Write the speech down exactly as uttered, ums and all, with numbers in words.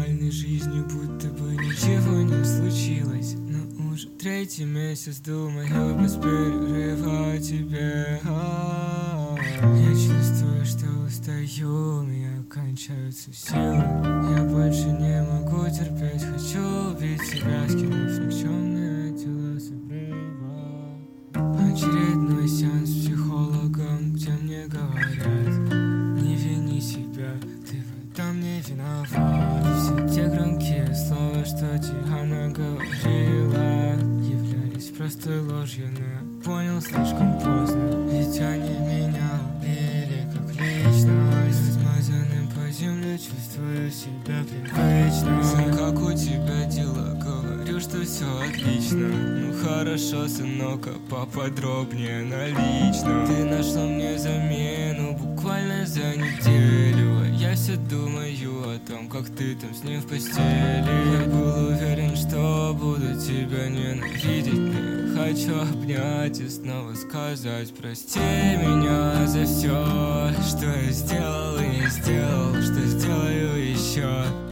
нормальной жизнью, будто бы ничего не случилось. Но уже третий месяц думаю без перерыва о тебе. Я чувствую, что устаю, у меня кончаются силы. Я больше не могу терпеть, хочу убить себя, скинув никчемные дела с обрыва. Очередной сеанс с психологом, где мне говорят: не вини себя, ты в этом не виноват. Все те громкие слова, что Диана говорила, являлись простой ложью, но я понял слишком поздно. Ведь они меня убили как личность. Размазанным по земле чувствую себя привычно. Сын, как у тебя дела? Говорю, что все отлично. Ну хорошо, сынок, а поподробнее на личном. Ты нашла мне замену буквально за неделю, а я все думаю о том, как ты там с ним в постели. Я был уверен, что буду тебя ненавидеть, но я хочу обнять и снова сказать: прости меня за все, что я сделал и не сделал, что сделаю еще.